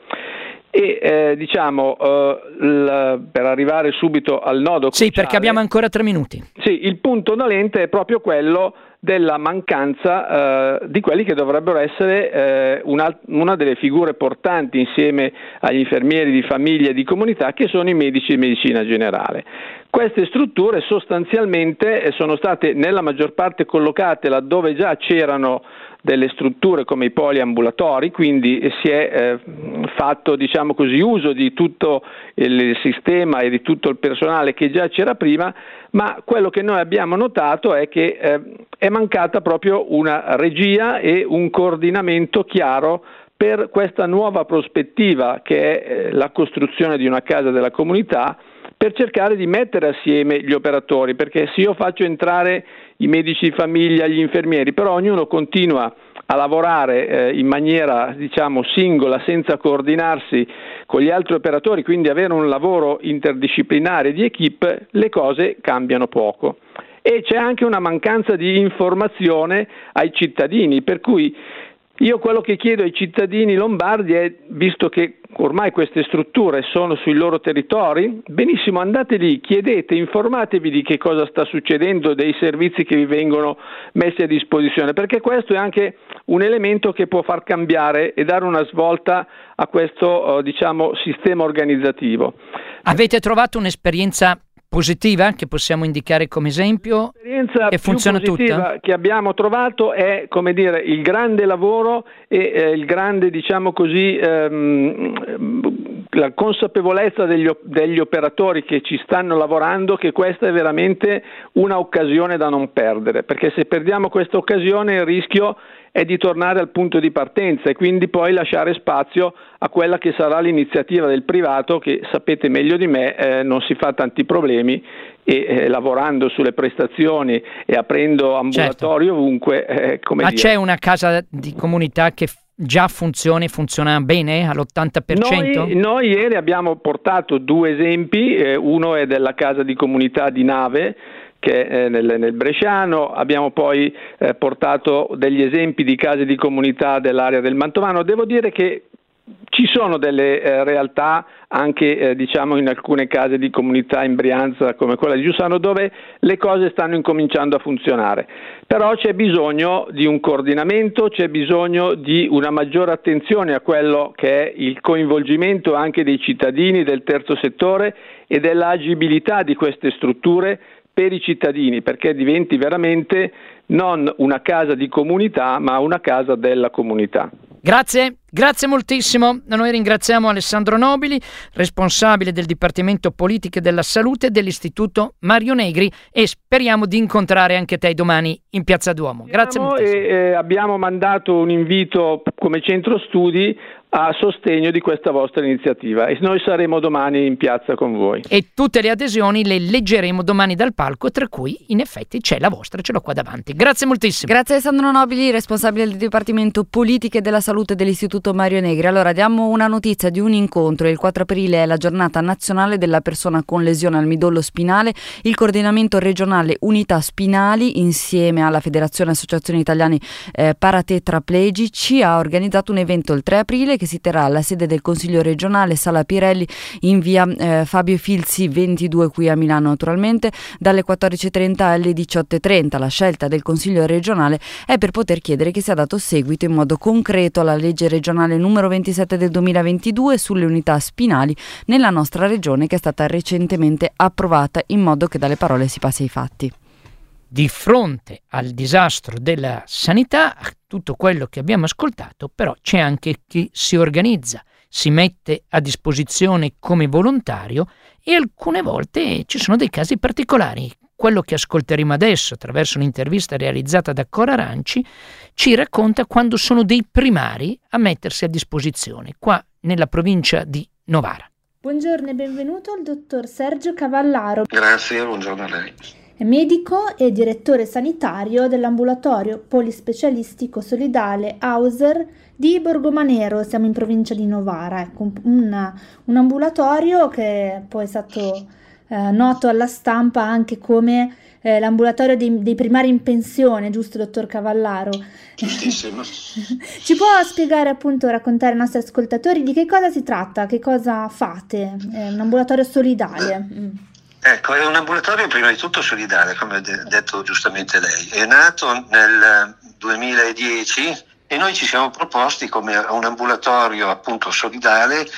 E eh, diciamo eh, l, per arrivare subito al nodo cruciale, sì, perché abbiamo ancora tre minuti. Sì, il punto dolente è proprio quello della mancanza eh, di quelli che dovrebbero essere eh, una, una delle figure portanti insieme agli infermieri di famiglia e di comunità, che sono i medici di medicina generale. Queste strutture sostanzialmente sono state nella maggior parte collocate laddove già c'erano delle strutture come i poliambulatori, quindi si è eh, fatto, diciamo così, uso di tutto il sistema e di tutto il personale che già c'era prima, ma quello che noi abbiamo notato è che eh, è mancata proprio una regia e un coordinamento chiaro per questa nuova prospettiva che è eh, la costruzione di una casa della comunità, per cercare di mettere assieme gli operatori, perché se io faccio entrare i medici di famiglia, gli infermieri, però ognuno continua a lavorare eh, in maniera, diciamo, singola, senza coordinarsi con gli altri operatori, quindi avere un lavoro interdisciplinare di equip, le cose cambiano poco. E c'è anche una mancanza di informazione ai cittadini, per cui io quello che chiedo ai cittadini lombardi è, visto che ormai queste strutture sono sui loro territori, benissimo, andate lì, chiedete, informatevi di che cosa sta succedendo, dei servizi che vi vengono messi a disposizione, perché questo è anche un elemento che può far cambiare e dare una svolta a questo, diciamo, sistema organizzativo. Avete trovato un'esperienza positiva che possiamo indicare come esempio? L'esperienza che funziona più positiva tutta? Che abbiamo trovato è, come dire, il grande lavoro e eh, il grande, diciamo così, ehm, la consapevolezza degli, degli operatori che ci stanno lavorando che questa è veramente una occasione da non perdere, perché se perdiamo questa occasione il rischio è di tornare al punto di partenza e quindi poi lasciare spazio a quella che sarà l'iniziativa del privato che, sapete meglio di me, eh, non si fa tanti problemi e eh, lavorando sulle prestazioni e aprendo ambulatori certo. ovunque. Eh, come Ma dire. C'è una casa di comunità che già funziona e funziona bene all'ottanta per cento? Noi, noi ieri abbiamo portato due esempi, eh, uno è della casa di comunità di Nave, che è nel, nel Bresciano, abbiamo poi eh, portato degli esempi di case di comunità dell'area del Mantovano. Devo dire che ci sono delle eh, realtà anche eh, diciamo in alcune case di comunità in Brianza come quella di Giussano dove le cose stanno incominciando a funzionare, però c'è bisogno di un coordinamento, c'è bisogno di una maggiore attenzione a quello che è il coinvolgimento anche dei cittadini, del terzo settore e dell'agibilità di queste strutture per i cittadini, perché diventi veramente non una casa di comunità ma una casa della comunità. Grazie, grazie moltissimo. Noi ringraziamo Alessandro Nobili, responsabile del Dipartimento Politiche della Salute dell'Istituto Mario Negri, e speriamo di incontrare anche te domani in Piazza Duomo. Grazie moltissimo. E, eh, abbiamo mandato un invito come centro studi a sostegno di questa vostra iniziativa e noi saremo domani in piazza con voi. E tutte le adesioni le leggeremo domani dal palco, tra cui in effetti c'è la vostra, ce l'ho qua davanti. Grazie moltissimo. Grazie Alessandro Nobili, responsabile del Dipartimento Politiche della Salute dell'Istituto Mario Negri. Allora diamo una notizia di un incontro. Il quattro aprile è la giornata nazionale della persona con lesione al midollo spinale. Il coordinamento regionale Unità Spinali insieme alla Federazione Associazioni Italiane eh, Paratetraplegici ha organizzato un evento il tre aprile che si terrà alla sede del Consiglio regionale Sala Pirelli in via eh, Fabio Filzi ventidue qui a Milano, naturalmente dalle quattordici e trenta alle diciotto e trenta. La scelta del Consiglio regionale è per poter chiedere che sia dato seguito in modo concreto alla legge regionale numero ventisette del duemilaventidue sulle unità spinali nella nostra regione, che è stata recentemente approvata, in modo che dalle parole si passi ai fatti. Di fronte al disastro della sanità, a tutto quello che abbiamo ascoltato, però c'è anche chi si organizza, si mette a disposizione come volontario e alcune volte ci sono dei casi particolari. Quello che ascolteremo adesso attraverso un'intervista realizzata da Cora Ranci ci racconta quando sono dei primari a mettersi a disposizione, qua nella provincia di Novara. Buongiorno e benvenuto al dottor Sergio Cavallaro. Grazie, buongiorno a lei. È medico e direttore sanitario dell'ambulatorio polispecialistico solidale Hauser di Borgomanero, siamo in provincia di Novara. Ecco, un, un ambulatorio che poi è stato eh, noto alla stampa anche come eh, l'ambulatorio dei, dei primari in pensione, giusto dottor Cavallaro? Giustissimo. Ci può spiegare, appunto, raccontare ai nostri ascoltatori di che cosa si tratta, che cosa fate? È un ambulatorio solidale. Mm. Ecco, è un ambulatorio prima di tutto solidale, come ha de- detto giustamente lei. È nato nel duemiladieci e noi ci siamo proposti come un ambulatorio appunto solidale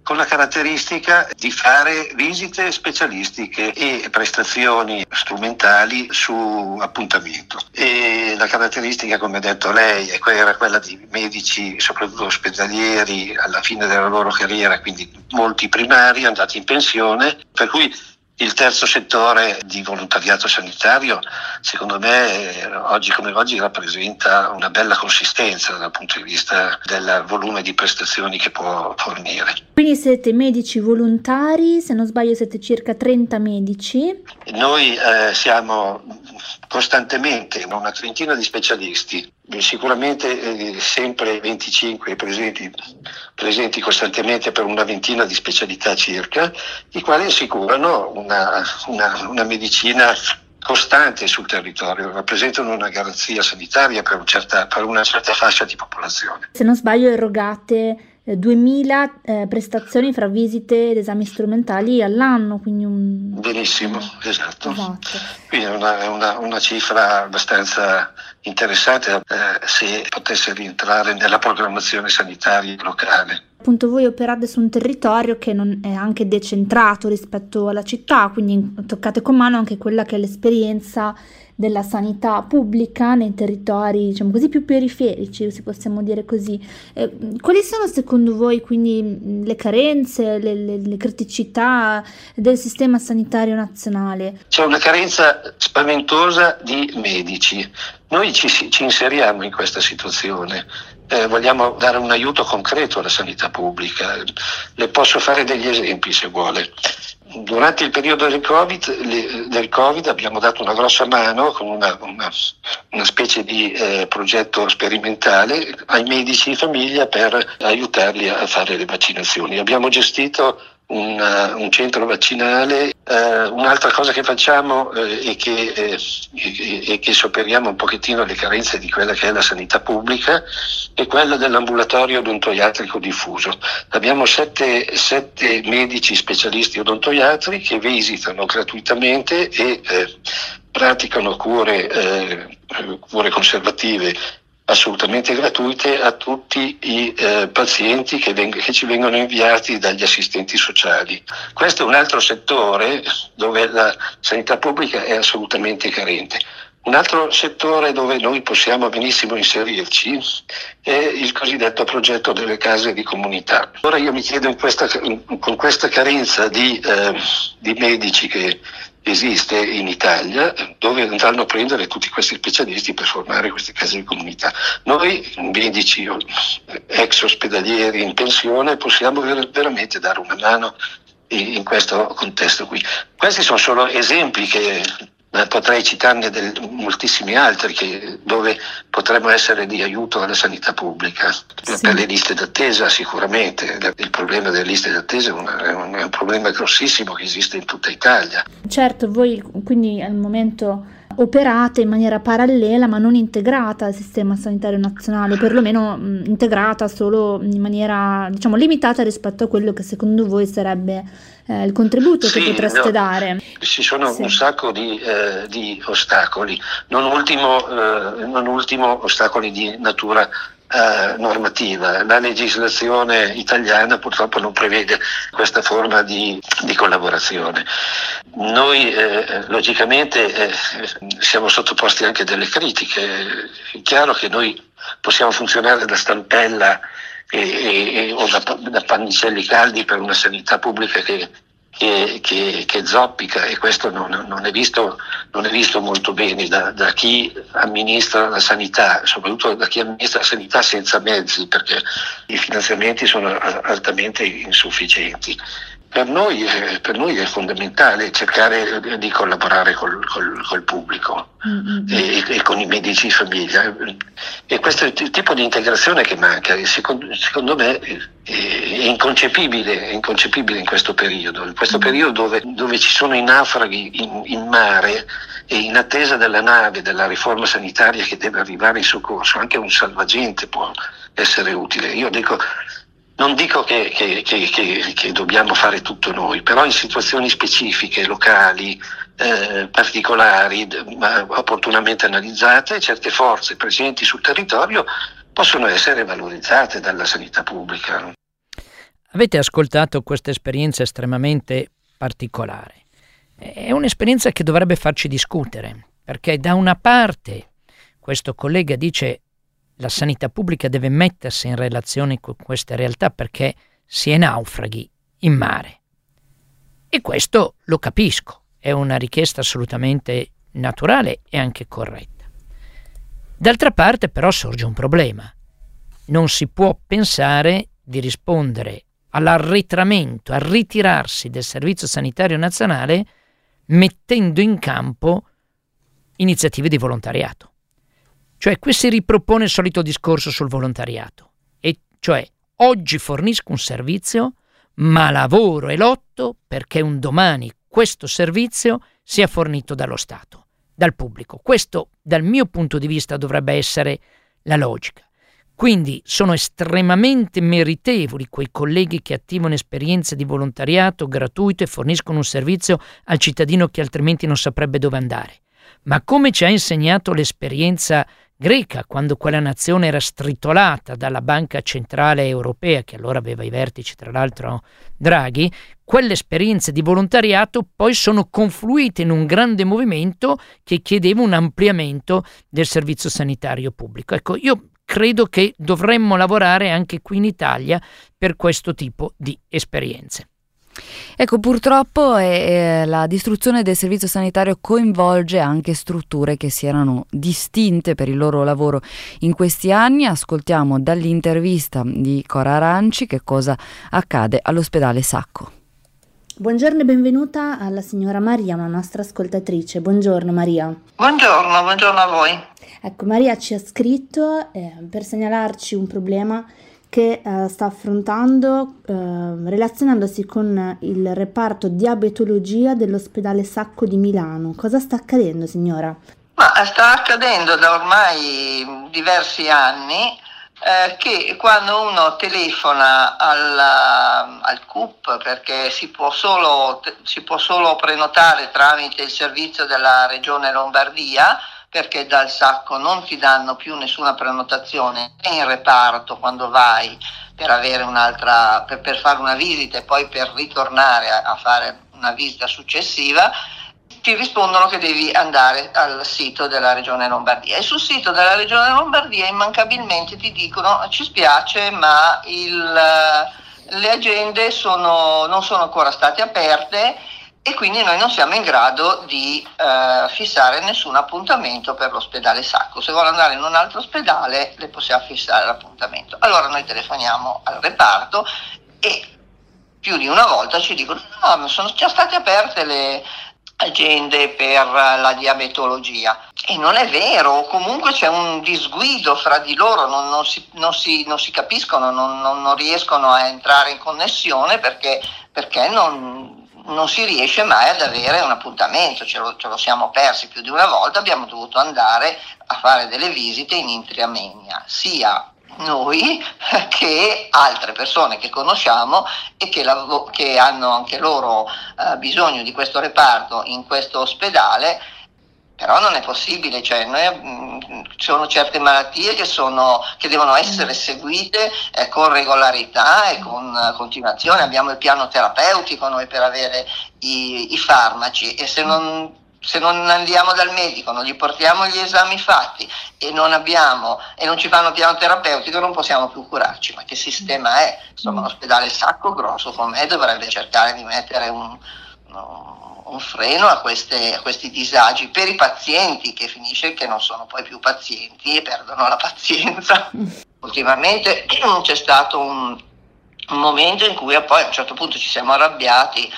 con la caratteristica di fare visite specialistiche e prestazioni strumentali su appuntamento. E la caratteristica, come ha detto lei, era quella di medici, soprattutto ospedalieri, alla fine della loro carriera, quindi molti primari andati in pensione, per cui il terzo settore di volontariato sanitario, secondo me, oggi come oggi rappresenta una bella consistenza dal punto di vista del volume di prestazioni che può fornire. Quindi siete medici volontari, se non sbaglio siete circa trenta medici. Noi eh, siamo costantemente una trentina di specialisti, sicuramente eh, sempre venticinque presenti, presenti costantemente per una ventina di specialità circa, i quali assicurano una, una, una medicina costante sul territorio, rappresentano una garanzia sanitaria per, un certa, per una certa fascia di popolazione. Se non sbaglio erogate eh, duemila eh, prestazioni fra visite ed esami strumentali all'anno, quindi un... Benissimo, esatto. esatto. Quindi è una, una, una cifra abbastanza interessante eh, se potesse rientrare nella programmazione sanitaria locale. Appunto voi operate su un territorio che non è anche decentrato rispetto alla città, quindi toccate con mano anche quella che è l'esperienza della sanità pubblica nei territori, diciamo così, più periferici, se possiamo dire così. Eh, quali sono secondo voi quindi le carenze, le, le, le criticità del sistema sanitario nazionale? C'è una carenza spaventosa di medici. Noi ci, ci inseriamo in questa situazione. Eh, vogliamo dare un aiuto concreto alla sanità pubblica. Le posso fare degli esempi se vuole. Durante il periodo del Covid, le, del Covid abbiamo dato una grossa mano con una, una, una specie di eh, progetto sperimentale ai medici di famiglia per aiutarli a fare le vaccinazioni. Abbiamo gestito una, un centro vaccinale. Eh, un'altra cosa che facciamo eh, è che, eh, è che superiamo un pochettino le carenze di quella che è la sanità pubblica, è quella dell'ambulatorio odontoiatrico diffuso. Abbiamo sette, sette medici specialisti odontoiatri che visitano gratuitamente e eh, praticano cure, eh, cure conservative assolutamente gratuite a tutti i eh, pazienti che, veng- che ci vengono inviati dagli assistenti sociali. Questo è un altro settore dove la sanità pubblica è assolutamente carente. Un altro settore dove noi possiamo benissimo inserirci è il cosiddetto progetto delle case di comunità. Ora io mi chiedo, in questa, con questa carenza di, eh, di medici che esiste in Italia, dove andranno a prendere tutti questi specialisti per formare queste case di comunità. Noi, medici ex ospedalieri in pensione, possiamo ver- veramente dare una mano in, in questo contesto qui. Questi sono solo esempi che eh, potrei citarne del, moltissimi altri che, dove potremmo essere di aiuto alla sanità pubblica. Sì. Per le liste d'attesa sicuramente, il problema delle liste d'attesa è, una, è, un, è un problema grossissimo che esiste in tutta Italia. Certo, voi quindi al momento operate in maniera parallela ma non integrata al sistema sanitario nazionale, perlomeno mh, integrata solo in maniera, diciamo, limitata rispetto a quello che secondo voi sarebbe eh, il contributo sì, che potreste no, dare. Ci sono sì. un sacco di, eh, di ostacoli, non ultimo, eh, non ultimo ostacoli di natura Uh, normativa. La legislazione italiana purtroppo non prevede questa forma di, di collaborazione. Noi eh, logicamente eh, siamo sottoposti anche delle critiche. È chiaro che noi possiamo funzionare da stampella e, e, o da, da pannicelli caldi per una sanità pubblica che Che, che, che zoppica, e questo non, non, è visto, non è visto molto bene da, da chi amministra la sanità, soprattutto da chi amministra la sanità senza mezzi, perché i finanziamenti sono altamente insufficienti. Per noi, eh, per noi è fondamentale cercare di collaborare col, col, col pubblico mm-hmm. e, e con i medici di famiglia, e questo è il tipo di integrazione che manca, e secondo, secondo me è, è inconcepibile, è inconcepibile in questo periodo, in questo periodo dove, dove ci sono i naufraghi in, in mare e in attesa della nave, della riforma sanitaria che deve arrivare in soccorso. Anche un salvagente può essere utile. Io dico Non dico che, che, che, che, che dobbiamo fare tutto noi, però in situazioni specifiche, locali, eh, particolari, ma opportunamente analizzate, certe forze presenti sul territorio possono essere valorizzate dalla sanità pubblica. avete ascoltato questa esperienza estremamente particolare. È un'esperienza che dovrebbe farci discutere, perché da una parte questo collega dice la sanità pubblica deve mettersi in relazione con queste realtà perché si è naufraghi in mare. E questo lo capisco, è una richiesta assolutamente naturale e anche corretta. D'altra parte però sorge un problema. Non si può pensare di rispondere all'arretramento, al ritirarsi del Servizio Sanitario Nazionale mettendo in campo iniziative di volontariato. Cioè qui si ripropone il solito discorso sul volontariato, e cioè oggi fornisco un servizio ma lavoro e lotto perché un domani questo servizio sia fornito dallo Stato, dal pubblico. Questo dal mio punto di vista dovrebbe essere la logica. Quindi sono estremamente meritevoli quei colleghi che attivano esperienze di volontariato gratuito e forniscono un servizio al cittadino che altrimenti non saprebbe dove andare. Ma come ci ha insegnato l'esperienza greca, quando quella nazione era stritolata dalla Banca Centrale Europea, che allora aveva i vertici tra l'altro Draghi, quelle esperienze di volontariato poi sono confluite in un grande movimento che chiedeva un ampliamento del servizio sanitario pubblico. Ecco, io credo che dovremmo lavorare anche qui in Italia per questo tipo di esperienze. Ecco, purtroppo eh, la distruzione del servizio sanitario coinvolge anche strutture che si erano distinte per il loro lavoro in questi anni. Ascoltiamo dall'intervista di Cora Aranci che cosa accade all'ospedale Sacco. Buongiorno e benvenuta alla signora Maria, una nostra ascoltatrice. Buongiorno Maria. Buongiorno, buongiorno a voi. Ecco, Maria ci ha scritto eh, per segnalarci un problema che eh, sta affrontando eh, relazionandosi con il reparto diabetologia dell'ospedale Sacco di Milano. Cosa sta accadendo, signora? Ma sta accadendo da ormai diversi anni eh, che quando uno telefona al, al C U P, perché si può solo, si può solo prenotare tramite il servizio della Regione Lombardia, perché dal Sacco non ti danno più nessuna prenotazione in reparto quando vai per avere un'altra, per, per fare una visita e poi per ritornare a, a fare una visita successiva, ti rispondono che devi andare al sito della Regione Lombardia, e sul sito della Regione Lombardia immancabilmente ti dicono: ci spiace ma il, le agende sono, non sono ancora state aperte e quindi noi non siamo in grado di eh, fissare nessun appuntamento per l'ospedale Sacco. Se vuole andare in un altro ospedale le possiamo fissare l'appuntamento. Allora noi telefoniamo al reparto e più di una volta ci dicono: no, sono già state aperte le agende per la diabetologia. E non è vero, comunque c'è un disguido fra di loro, non, non, si, non, si, non si capiscono, non, non, non riescono a entrare in connessione perché, perché non... non si riesce mai ad avere un appuntamento, ce lo, ce lo siamo persi più di una volta, abbiamo dovuto andare a fare delle visite in intramoenia, sia noi che altre persone che conosciamo e che, la, che hanno anche loro eh, bisogno di questo reparto in questo ospedale. Però non è possibile, cioè noi, mh, ci sono certe malattie che, sono, che devono essere seguite eh, con regolarità e con uh, continuazione. Abbiamo il piano terapeutico noi per avere i, i farmaci, e se non, se non andiamo dal medico, non gli portiamo gli esami fatti e non abbiamo e non ci fanno piano terapeutico, non possiamo più curarci. Ma che sistema è? Insomma, l'ospedale Sacco grosso com'è dovrebbe cercare di mettere un... un un freno a, queste, a questi disagi per i pazienti, che finisce che non sono poi più pazienti e perdono la pazienza. Ultimamente c'è stato un, un momento in cui poi a un certo punto ci siamo arrabbiati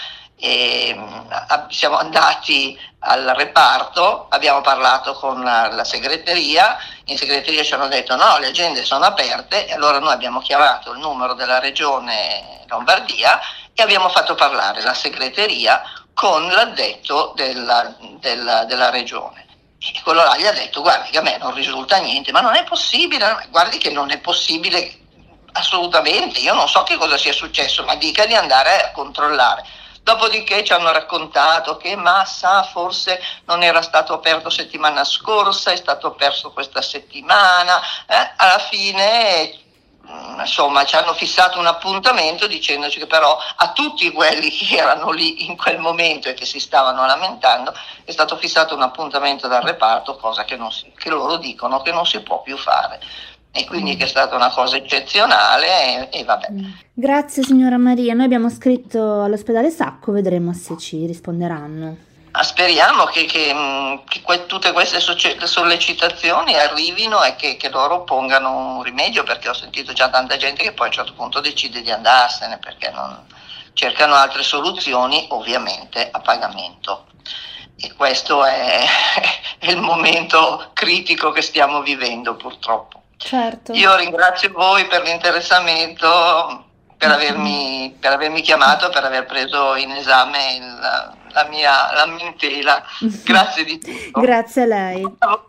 e mh, siamo andati al reparto, abbiamo parlato con la, la segreteria, in segreteria ci hanno detto no, le agende sono aperte, e allora noi abbiamo chiamato il numero della Regione Lombardia e abbiamo fatto parlare la segreteria con l'addetto della, della, della regione. E quello là gli ha detto: guardi che a me non risulta niente. Ma non è possibile, guardi che non è possibile assolutamente, io non so che cosa sia successo, ma dica di andare a controllare. Dopodiché ci hanno raccontato che Massa forse non era stato aperto settimana scorsa, è stato perso questa settimana, eh? Alla fine insomma ci hanno fissato un appuntamento dicendoci che però a tutti quelli che erano lì in quel momento e che si stavano lamentando è stato fissato un appuntamento dal reparto, cosa che, non si, che loro dicono che non si può più fare. E quindi che è stata una cosa eccezionale e, e vabbè. Grazie signora Maria, noi abbiamo scritto all'ospedale Sacco, vedremo se ci risponderanno. Ah, speriamo che, che, che que- tutte queste soce- sollecitazioni arrivino e che, che loro pongano un rimedio, perché ho sentito già tanta gente che poi a un certo punto decide di andarsene perché non cercano altre soluzioni, ovviamente a pagamento. E questo è, è il momento critico che stiamo vivendo purtroppo. Certo. Io ringrazio voi per l'interessamento, per avermi, per avermi chiamato, per aver preso in esame il, la mia lamentela. Grazie di tutto. Grazie a lei.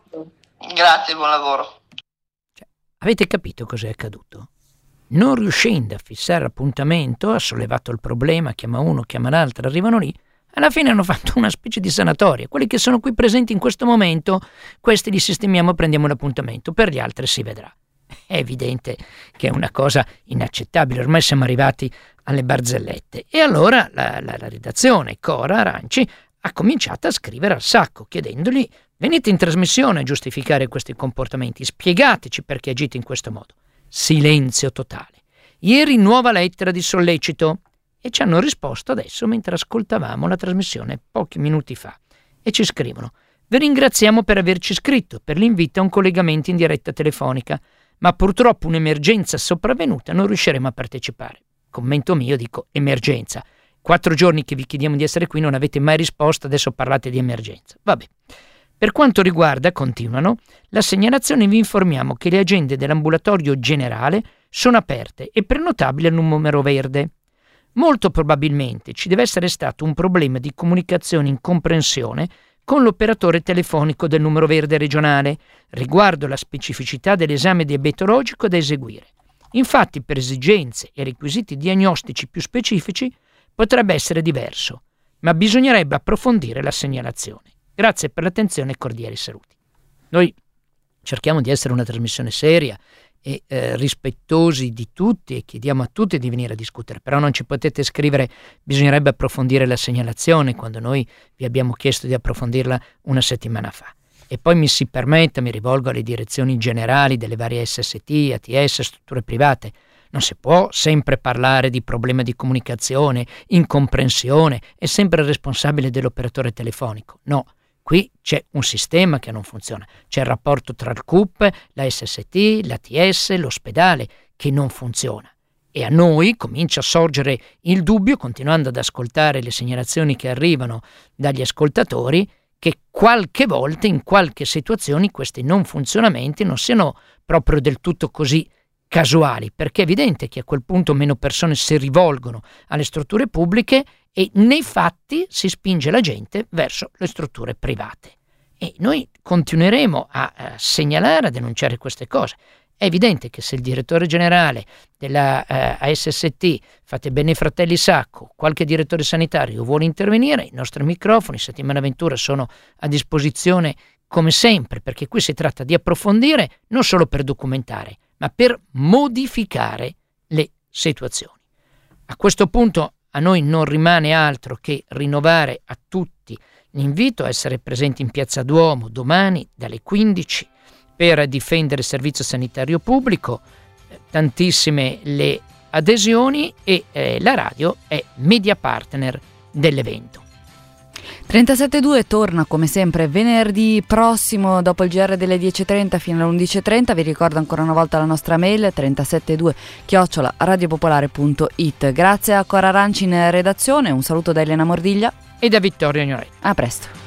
Grazie, buon lavoro. Cioè, avete capito cos'è accaduto? Non riuscendo a fissare appuntamento, ha sollevato il problema, chiama uno, chiama l'altro, arrivano lì. Alla fine hanno fatto una specie di sanatoria. Quelli che sono qui presenti in questo momento, questi li sistemiamo e prendiamo l'appuntamento. Per gli altri si vedrà. È evidente che è una cosa inaccettabile. Ormai siamo arrivati alle barzellette. E allora la, la, la redazione Cora Aranci ha cominciato a scrivere al Sacco, chiedendogli: venite in trasmissione a giustificare questi comportamenti, spiegateci perché agite in questo modo. Silenzio totale. Ieri nuova lettera di sollecito. E ci hanno risposto adesso mentre ascoltavamo la trasmissione pochi minuti fa. E ci scrivono: vi ringraziamo per averci scritto, per l'invito a un collegamento in diretta telefonica, ma purtroppo un'emergenza sopravvenuta non riusciremo a partecipare. Commento mio, dico: emergenza. Quattro giorni che vi chiediamo di essere qui, non avete mai risposto, adesso parlate di emergenza. Vabbè. Per quanto riguarda, continuano, la segnalazione, vi informiamo che le agende dell'ambulatorio generale sono aperte e prenotabili al numero verde. Molto probabilmente ci deve essere stato un problema di comunicazione in comprensione con l'operatore telefonico del numero verde regionale riguardo la specificità dell'esame diabetologico da eseguire. Infatti, per esigenze e requisiti diagnostici più specifici potrebbe essere diverso, ma bisognerebbe approfondire la segnalazione. Grazie per l'attenzione e cordiali saluti. Noi cerchiamo di essere una trasmissione seria e eh, rispettosi di tutti e chiediamo a tutti di venire a discutere, però non ci potete scrivere bisognerebbe approfondire la segnalazione quando noi vi abbiamo chiesto di approfondirla una settimana fa. E poi mi si permetta, mi rivolgo alle direzioni generali delle varie S S T, A T S, strutture private. Non si può sempre parlare di problema di comunicazione, incomprensione, è sempre il responsabile dell'operatore telefonico. No. Qui c'è un sistema che non funziona, c'è il rapporto tra il C U P, la S S T, l'A T S, l'ospedale che non funziona. E a noi comincia a sorgere il dubbio, continuando ad ascoltare le segnalazioni che arrivano dagli ascoltatori, che qualche volta, in qualche situazione, questi non funzionamenti non siano proprio del tutto così casuali, perché è evidente che a quel punto meno persone si rivolgono alle strutture pubbliche e nei fatti si spinge la gente verso le strutture private. E noi continueremo a, a segnalare, a denunciare queste cose. È evidente che se il direttore generale della eh, A S S T, fate bene fratelli Sacco, qualche direttore sanitario vuole intervenire, i nostri microfoni Settimana Ventura sono a disposizione come sempre, perché qui si tratta di approfondire non solo per documentare, ma per modificare le situazioni. A questo punto a noi non rimane altro che rinnovare a tutti l'invito a essere presenti in Piazza Duomo domani dalle quindici per difendere il servizio sanitario pubblico. Tantissime le adesioni e eh, la radio è media partner dell'evento. trentasette due torna come sempre venerdì prossimo dopo il G R delle dieci e trenta fino alle undici e trenta. Vi ricordo ancora una volta la nostra mail trentasette due chiocciola radiopopolare punto it. Grazie a Cora Aranci in redazione, un saluto da Elena Mordiglia e da Vittorio Ignoretti. A presto.